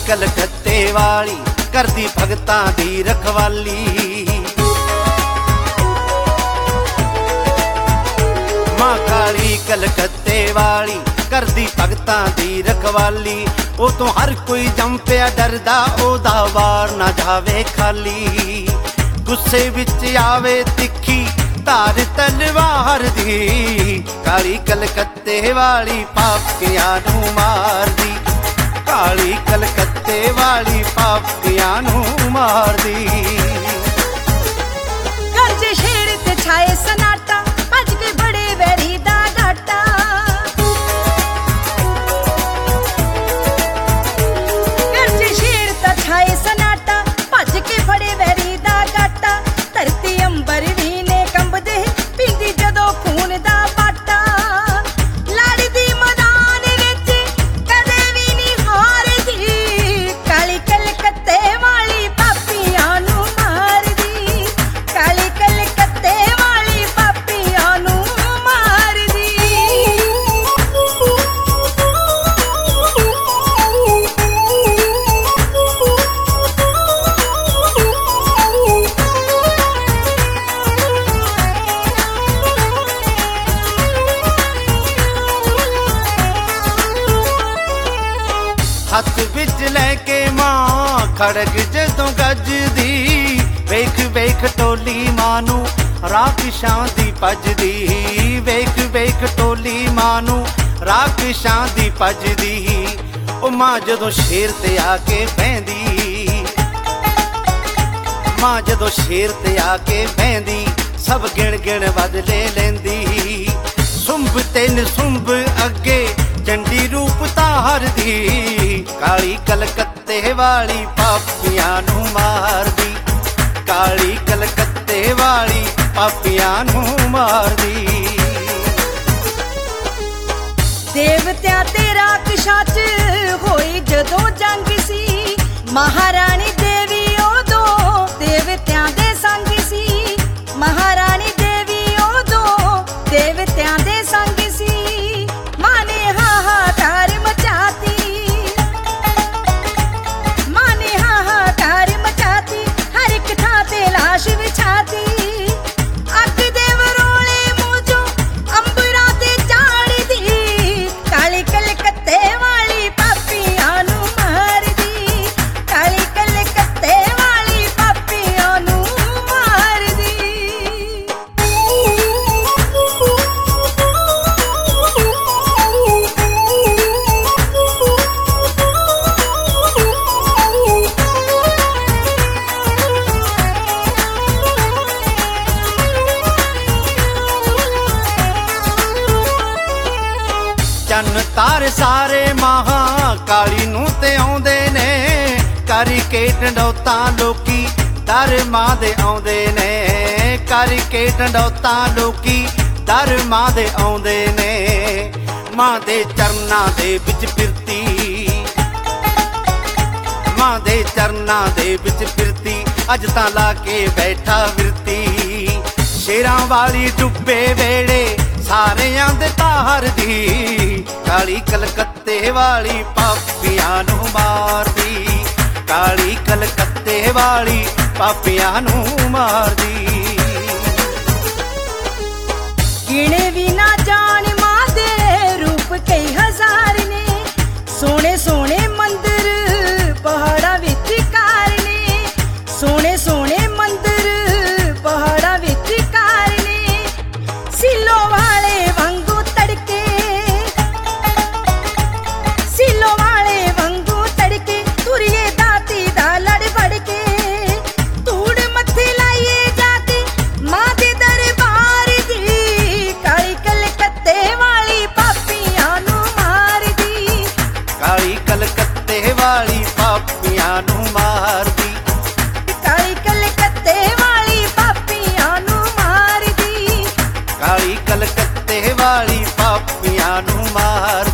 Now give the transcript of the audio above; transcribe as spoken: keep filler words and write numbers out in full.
कलकत्ते वाली करदी भगतां दी रखवाली। मां काली कलकत्ते वाली करदी भगतां दी रखवाली। ओ तो हर कोई जम पिया डरदा ओदा वार ना जावे खाली। गुस्से विच आवे तिखी धार तलवार दी, काली कलकत्ते वाली पापियां नूं मारदी। काली कलकत्ते वाली पापियां नूं मारदी। गरजे शेर ते छाए सनाटा भज के बड़े वैरी दा डाटा। गरजे शेर ते छाए सनाटा भज के बड़े वैरी दा डाटा। धरती अंबर भी ने कंबदे पींदी जदों खून दा बाटा। लड़दी मैदान विच कदे भी नहीं हारदी, काली कलकत्ते वाली पापियां नूं मारदी। काली कलकत्ते वाली पापियां नूं मारदी। हथ विच लैके मां खड़क जदों गजदी। वेख वेख टोली मानू राक्षसां दी भजदी। वेख वेख टोली मानू राक्षसां दी भजदी। ओ मां जदों शेर ते आके बहंदी, मां जदों शेर ते आके बहंदी सब गिण गिण बदले लैंदी। सुंभ ते निसुंभ अगे चंडी रूप धारदी, काली कलकत्ते वाली पापियां नूं मारदी। काली कलकत्ते वाली पापियां नूं मारदी। देवत्यां ते राक्षसां च होई जदों जंग सी, महारानी देवी उदों देवत्यां दे संग सी। महारानी देवी उदों देवत्यां दे संग सी। मां ने हाहाकार मचाती, मां ने हाहाकार मचाती। हर एक थां ते लाश विछाती। अग दे वरोले मूंहों अंबरां ते झाड़दी, काली कलकत्ते वाली पापियां नूं मारदी। काली कलकत्ते वाली पापियां नूं मारदी। चन्न तारे सारे महा काली नूं ते आउंदे ने। करके ढंडौतां लोकी दर मां दे आउंदे ने। करके ढंडौतां लोकी दर मां दे आउंदे ने। मां दे चरनां दे विच फिरती, मां दे चरनां दे विच फिरती। अज तां ला के बैठा विरती। शेरां वाली डुब्बे वेड़े सारियां दे तारदी, काली कलकत्ते वाली पापियां नूं मारदी। काली कलकत्ते वाली पापियां नूं मारदी। गिणे भी ना जान मां दे रूप कई हजार ने। सोने सोने मंदिर पहाड़ां विच कार ने। सोने सोने मंदिर पहाड़ां विच कार ने। सिलो वाले वांगू तड़के, सिलो वाले वांगू तड़के। तुरिए दाती दा लड़ बड़ के, धूड़ मत्थे लाइए जाके मां दे दरबार दी। काली कलकत्ते वाली पापियां नूं मारदी। काली कलकत्ते वाली पापियां नूं मारदी। काली कलकत्ते वाली पापियां नूं मारदी। काली कलकत्ते वाली पापियां नूं मारदी।